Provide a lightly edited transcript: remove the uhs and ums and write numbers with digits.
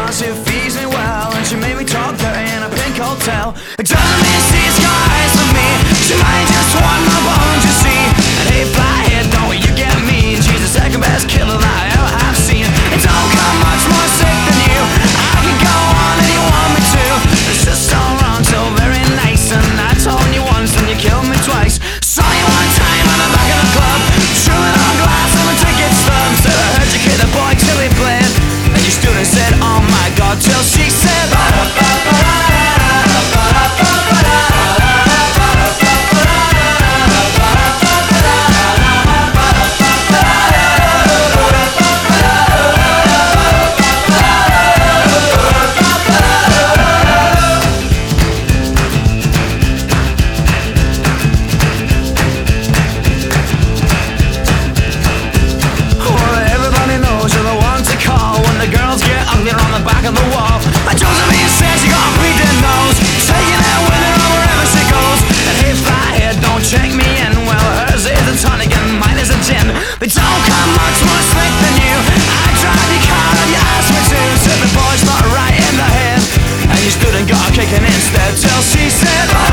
she feeds me well, and she made me talk dirty in a pink hotel. It doesn't mean she's got eyes for me, she might just want my bones, you see. And hey, flyhead, don't you get me? She's the second best killer that I ever have seen. It don't come much more sick than you. I could go on and you want me to. It's just so wrong, so very nice. And I told you once and you killed me twice. Saw you one time on the back of the club, chewing on glass and the ticket stub. Said I heard you kick the boy till he bled, and you stood and said, oh my God, till she said, on the wall. My Josephine says she got a bleeding nose, taking it with her on wherever she goes. And hey, flyhead, don't check me in. Well, hers is a tonic and mine is a gin. They don't come much more slick than you. I drive your car and you ask me to. Said the boy's not right in the head, and you stood and got a kicking instead till she said,